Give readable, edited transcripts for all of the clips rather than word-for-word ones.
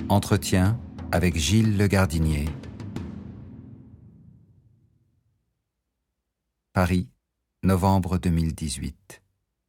Entretien avec Gilles Le Gardinier. Paris, novembre 2018.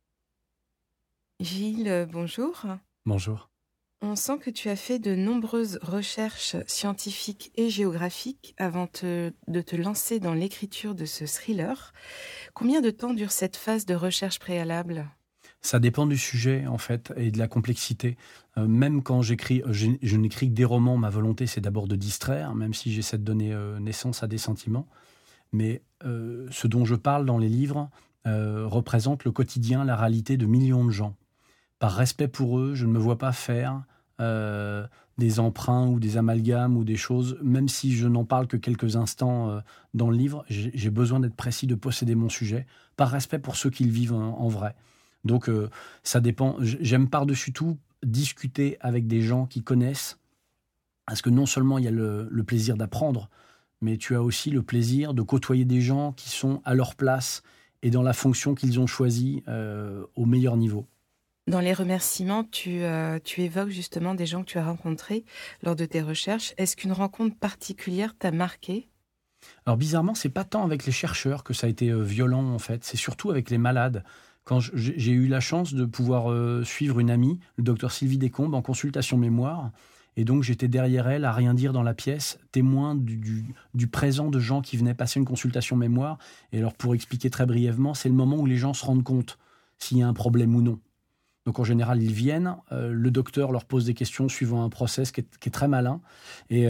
Gilles, bonjour. Bonjour. On sent que tu as fait de nombreuses recherches scientifiques et géographiques avant de te lancer dans l'écriture de ce thriller. Combien de temps dure cette phase de recherche préalable ? Ça dépend du sujet, en fait, et de la complexité. Même quand j'écris, je n'écris que des romans, ma volonté, c'est d'abord de distraire, même si j'essaie de donner naissance à des sentiments. Mais ce dont je parle dans les livres représente le quotidien, la réalité de millions de gens. Par respect pour eux, je ne me vois pas faire des emprunts ou des amalgames ou des choses, même si je n'en parle que quelques instants dans le livre, j'ai besoin d'être précis, de posséder mon sujet, par respect pour ceux qui le vivent en vrai. Donc ça dépend. J'aime par-dessus tout discuter avec des gens qui connaissent, parce que non seulement il y a le plaisir d'apprendre, mais tu as aussi le plaisir de côtoyer des gens qui sont à leur place et dans la fonction qu'ils ont choisie au meilleur niveau. Dans les remerciements, tu évoques justement des gens que tu as rencontrés lors de tes recherches. Est-ce qu'une rencontre particulière t'a marqué ? Alors bizarrement, c'est pas tant avec les chercheurs que ça a été violent en fait, c'est surtout avec les malades. Quand j'ai eu la chance de pouvoir suivre une amie, le docteur Sylvie Descombes, en consultation mémoire, et donc j'étais derrière elle à rien dire dans la pièce, témoin du présent de gens qui venaient passer une consultation mémoire. Et alors pour expliquer très brièvement, c'est le moment où les gens se rendent compte s'il y a un problème ou non. Donc en général, ils viennent, le docteur leur pose des questions suivant un process qui est très malin et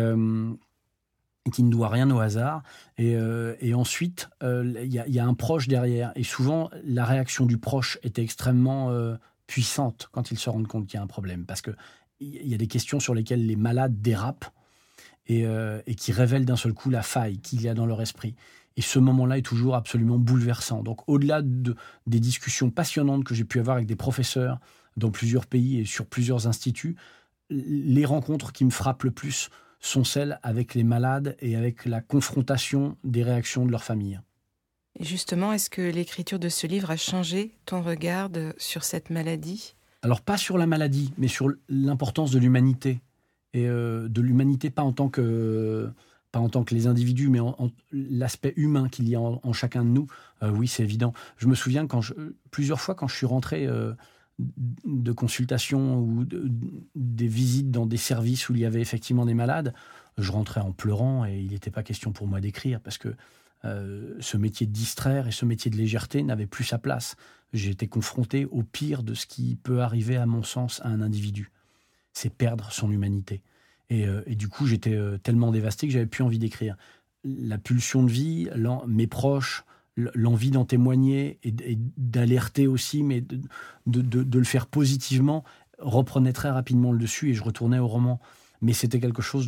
qui ne doit rien au hasard. Et ensuite, il y a un proche derrière. Et souvent, la réaction du proche était extrêmement puissante quand ils se rendent compte qu'il y a un problème. Parce qu'il y a des questions sur lesquelles les malades dérapent et qui révèlent d'un seul coup la faille qu'il y a dans leur esprit. Et ce moment-là est toujours absolument bouleversant. Donc, au-delà des discussions passionnantes que j'ai pu avoir avec des professeurs dans plusieurs pays et sur plusieurs instituts, les rencontres qui me frappent le plus sont celles avec les malades et avec la confrontation des réactions de leur famille. Et justement, est-ce que l'écriture de ce livre a changé ton regard sur cette maladie ? Alors, pas sur la maladie, mais sur l'importance de l'humanité. Et de l'humanité, pas en tant que les individus, mais l'aspect humain qu'il y a en chacun de nous. Oui, c'est évident. Je me souviens plusieurs fois quand je suis rentré de consultations ou des visites dans des services où il y avait effectivement des malades, je rentrais en pleurant et il n'était pas question pour moi d'écrire parce que ce métier de distraire et ce métier de légèreté n'avait plus sa place. J'ai été confronté au pire de ce qui peut arriver, à mon sens, à un individu. C'est perdre son humanité. Et du coup, j'étais tellement dévasté que j'avais plus envie d'écrire. La pulsion de vie, mes proches, l'envie d'en témoigner et d'alerter aussi, mais de le faire positivement, reprenait très rapidement le dessus et je retournais au roman. Mais c'était quelque chose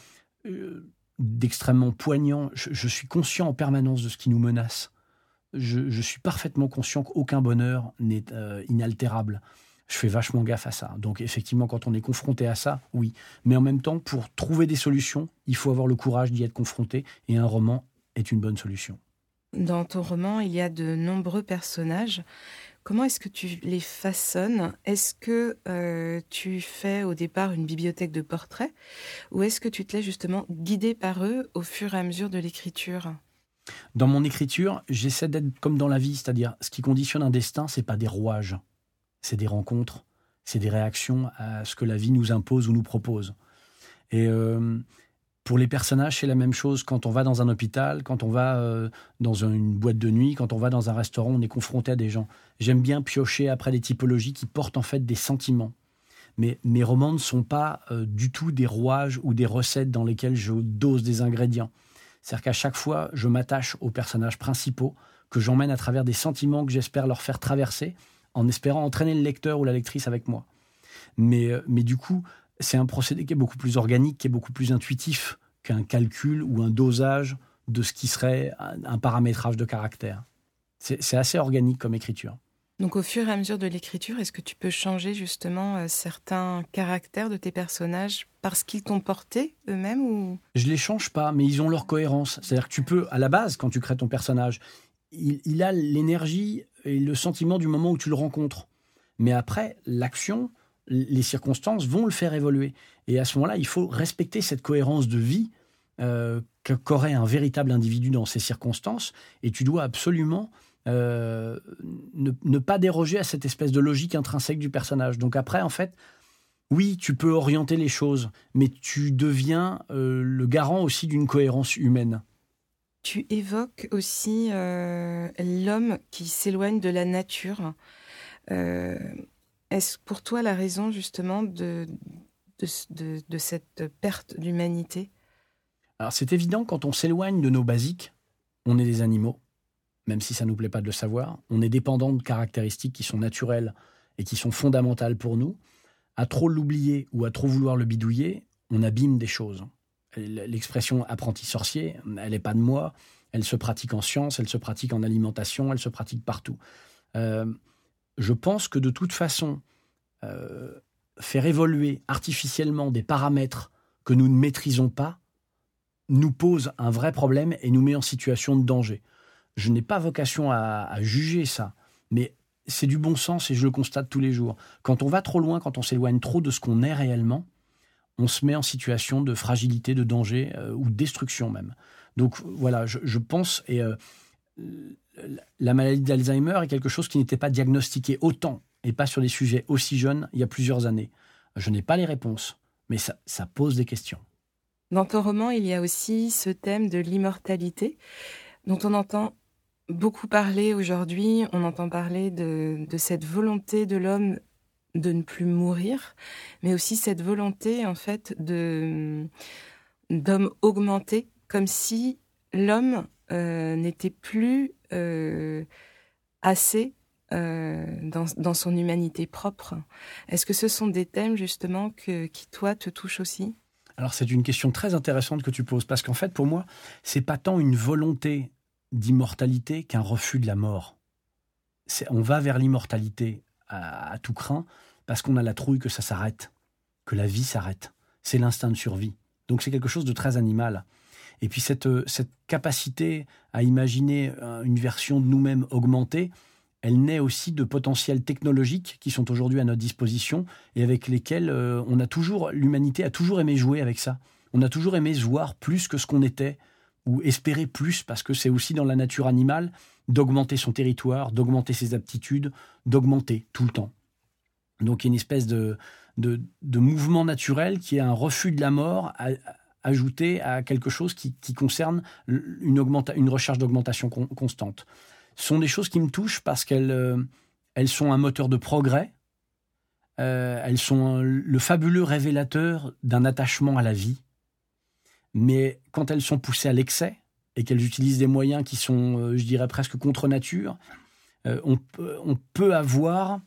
d'extrêmement poignant. Je suis conscient en permanence de ce qui nous menace. Je suis parfaitement conscient qu'aucun bonheur n'est inaltérable. Je fais vachement gaffe à ça. Donc effectivement, quand on est confronté à ça, oui. Mais en même temps, pour trouver des solutions, il faut avoir le courage d'y être confronté. Et un roman est une bonne solution. Dans ton roman, il y a de nombreux personnages. Comment est-ce que tu les façonnes ? Est-ce que tu fais au départ une bibliothèque de portraits ? Ou est-ce que tu te laisses justement guider par eux au fur et à mesure de l'écriture ? Dans mon écriture, j'essaie d'être comme dans la vie. C'est-à-dire, ce qui conditionne un destin, c'est pas des rouages. C'est des rencontres, c'est des réactions à ce que la vie nous impose ou nous propose. Et pour les personnages, c'est la même chose. Quand on va dans un hôpital, quand on va dans une boîte de nuit, quand on va dans un restaurant, on est confronté à des gens. J'aime bien piocher après des typologies qui portent en fait des sentiments. Mais mes romans ne sont pas du tout des rouages ou des recettes dans lesquelles je dose des ingrédients. C'est-à-dire qu'à chaque fois, je m'attache aux personnages principaux, que j'emmène à travers des sentiments que j'espère leur faire traverser, en espérant entraîner le lecteur ou la lectrice avec moi. Mais du coup, c'est un procédé qui est beaucoup plus organique, qui est beaucoup plus intuitif qu'un calcul ou un dosage de ce qui serait un paramétrage de caractère. C'est assez organique comme écriture. Donc au fur et à mesure de l'écriture, est-ce que tu peux changer justement certains caractères de tes personnages parce qu'ils t'ont porté eux-mêmes ou... Je les change pas, mais ils ont leur cohérence. C'est-à-dire que tu peux, à la base, quand tu crées ton personnage, il a l'énergie et le sentiment du moment où tu le rencontres. Mais après, l'action, les circonstances vont le faire évoluer. Et à ce moment-là, il faut respecter cette cohérence de vie qu'aurait un véritable individu dans ces circonstances. Et tu dois absolument ne pas déroger à cette espèce de logique intrinsèque du personnage. Donc après, en fait, oui, tu peux orienter les choses, mais tu deviens le garant aussi d'une cohérence humaine. Tu évoques aussi l'homme qui s'éloigne de la nature. Est-ce pour toi la raison justement de cette perte d'humanité ? Alors c'est évident, quand on s'éloigne de nos basiques, on est des animaux, même si ça ne nous plaît pas de le savoir. On est dépendant de caractéristiques qui sont naturelles et qui sont fondamentales pour nous. À trop l'oublier ou à trop vouloir le bidouiller, on abîme des choses. L'expression apprenti sorcier, elle n'est pas de moi, elle se pratique en sciences, elle se pratique en alimentation, elle se pratique partout. Je pense que de toute façon, faire évoluer artificiellement des paramètres que nous ne maîtrisons pas nous pose un vrai problème et nous met en situation de danger. Je n'ai pas vocation à juger ça, mais c'est du bon sens et je le constate tous les jours. Quand on va trop loin, quand on s'éloigne trop de ce qu'on est réellement, on se met en situation de fragilité, de danger ou de destruction même. Donc voilà, je pense, et la maladie d'Alzheimer est quelque chose qui n'était pas diagnostiqué autant et pas sur des sujets aussi jeunes il y a plusieurs années. Je n'ai pas les réponses, mais ça pose des questions. Dans ton roman, il y a aussi ce thème de l'immortalité dont on entend beaucoup parler aujourd'hui. On entend parler de cette volonté de l'homme de ne plus mourir, mais aussi cette volonté en fait d'homme augmenté, comme si l'homme n'était plus assez dans son humanité propre. Est-ce que ce sont des thèmes justement qui toi te touchent aussi ? Alors c'est une question très intéressante que tu poses, parce qu'en fait pour moi c'est pas tant une volonté d'immortalité qu'un refus de la mort. On va vers l'immortalité à tout crin parce qu'on a la trouille que ça s'arrête, que la vie s'arrête. C'est l'instinct de survie. Donc c'est quelque chose de très animal. Et puis cette capacité à imaginer une version de nous-mêmes augmentée, elle naît aussi de potentiels technologiques qui sont aujourd'hui à notre disposition et avec lesquels l'humanité a toujours aimé jouer avec ça. On a toujours aimé se voir plus que ce qu'on était ou espérer plus, parce que c'est aussi dans la nature animale d'augmenter son territoire, d'augmenter ses aptitudes, d'augmenter tout le temps. Donc il y a une espèce de mouvement naturel qui est un refus de la mort ajouté à quelque chose qui concerne une recherche d'augmentation constante. Ce sont des choses qui me touchent parce qu'elles sont un moteur de progrès, elles sont le fabuleux révélateur d'un attachement à la vie. Mais quand elles sont poussées à l'excès et qu'elles utilisent des moyens qui sont, je dirais, presque contre nature, on peut avoir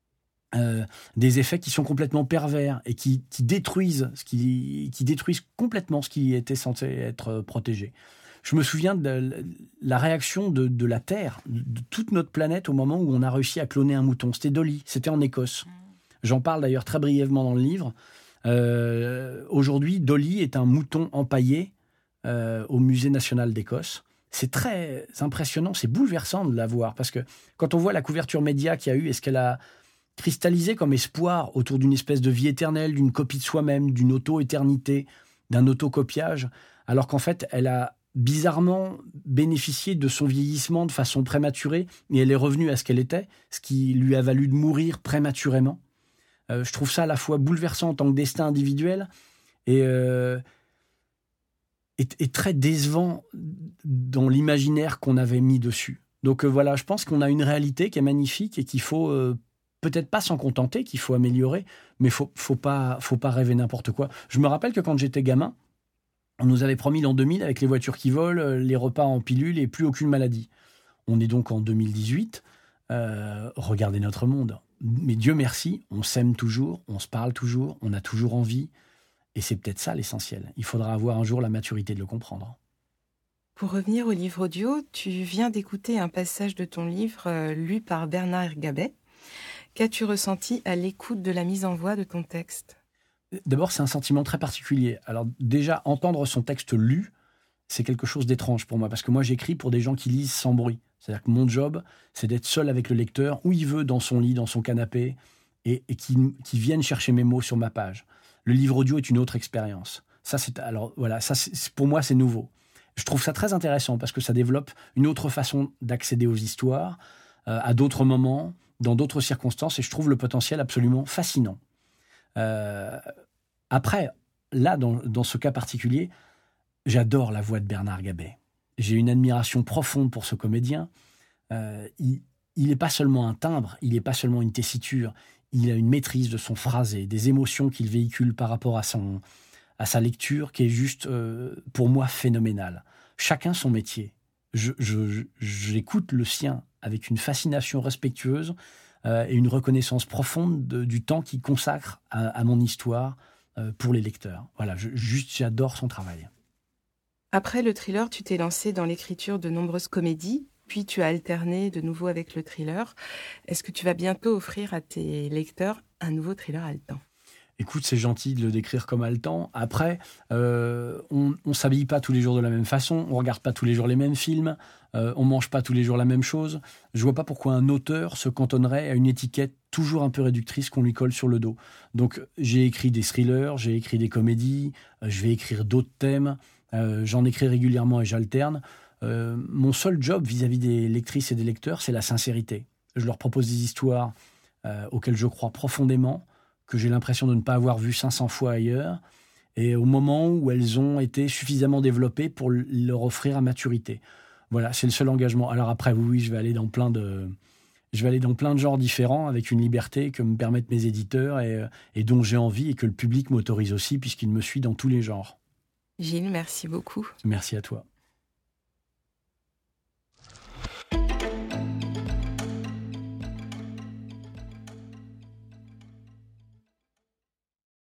des effets qui sont complètement pervers et qui détruisent complètement ce qui était censé être protégé. Je me souviens de la réaction de la Terre, de toute notre planète, au moment où on a réussi à cloner un mouton. C'était Dolly, c'était en Écosse. J'en parle d'ailleurs très brièvement dans le livre. Aujourd'hui, Dolly est un mouton empaillé au Musée national d'Écosse. C'est très impressionnant, c'est bouleversant de la voir, parce que quand on voit la couverture média qu'il y a eu et ce qu'elle a cristallisé comme espoir autour d'une espèce de vie éternelle, d'une copie de soi-même, d'une auto-éternité, d'un auto-copiage, alors qu'en fait, elle a bizarrement bénéficié de son vieillissement de façon prématurée et elle est revenue à ce qu'elle était, ce qui lui a valu de mourir prématurément. Je trouve ça à la fois bouleversant en tant que destin individuel et très décevant dans l'imaginaire qu'on avait mis dessus. Donc voilà, je pense qu'on a une réalité qui est magnifique et qu'il faut peut-être pas s'en contenter, qu'il faut améliorer, mais faut pas rêver n'importe quoi. Je me rappelle que quand j'étais gamin, on nous avait promis l'an 2000 avec les voitures qui volent, les repas en pilule et plus aucune maladie. On est donc en 2018. Regardez notre monde. Mais Dieu merci, on s'aime toujours, on se parle toujours, on a toujours envie. Et c'est peut-être ça l'essentiel. Il faudra avoir un jour la maturité de le comprendre. Pour revenir au livre audio, tu viens d'écouter un passage de ton livre lu par Bernard Gabet. Qu'as-tu ressenti à l'écoute de la mise en voix de ton texte ? D'abord, c'est un sentiment très particulier. Alors déjà, entendre son texte lu, c'est quelque chose d'étrange pour moi, parce que moi, j'écris pour des gens qui lisent sans bruit. C'est-à-dire que mon job, c'est d'être seul avec le lecteur, où il veut, dans son lit, dans son canapé, et qui viennent chercher mes mots sur ma page. Le livre audio est une autre expérience. Pour moi, c'est nouveau. Je trouve ça très intéressant parce que ça développe une autre façon d'accéder aux histoires, à d'autres moments, dans d'autres circonstances, et je trouve le potentiel absolument fascinant. Après, là, dans ce cas particulier, j'adore la voix de Bernard Gabet. J'ai une admiration profonde pour ce comédien. Il n'est pas seulement un timbre, il n'est pas seulement une tessiture, il a une maîtrise de son phrasé, des émotions qu'il véhicule par rapport à sa lecture qui est juste, pour moi, phénoménale. Chacun son métier. J'écoute le sien avec une fascination respectueuse et une reconnaissance profonde du temps qu'il consacre à mon histoire pour les lecteurs. Voilà, j'adore son travail. Après le thriller, tu t'es lancé dans l'écriture de nombreuses comédies, puis tu as alterné de nouveau avec le thriller. Est-ce que tu vas bientôt offrir à tes lecteurs un nouveau thriller haletant ? Écoute, c'est gentil de le décrire comme haletant. Après, on ne s'habille pas tous les jours de la même façon, on ne regarde pas tous les jours les mêmes films, on ne mange pas tous les jours la même chose. Je ne vois pas pourquoi un auteur se cantonnerait à une étiquette toujours un peu réductrice qu'on lui colle sur le dos. Donc, j'ai écrit des thrillers, j'ai écrit des comédies, je vais écrire d'autres thèmes, j'en écris régulièrement et j'alterne. Mon seul job vis-à-vis des lectrices et des lecteurs, c'est la sincérité. Je leur propose des histoires auxquelles je crois profondément, que j'ai l'impression de ne pas avoir vu 500 fois ailleurs, et au moment où elles ont été suffisamment développées pour leur offrir à maturité. Voilà, c'est le seul engagement. Alors après, oui, je vais aller dans plein de genres différents, avec une liberté que me permettent mes éditeurs et dont j'ai envie, et que le public m'autorise aussi, puisqu'il me suit dans tous les genres. Gilles, merci beaucoup. Merci à toi.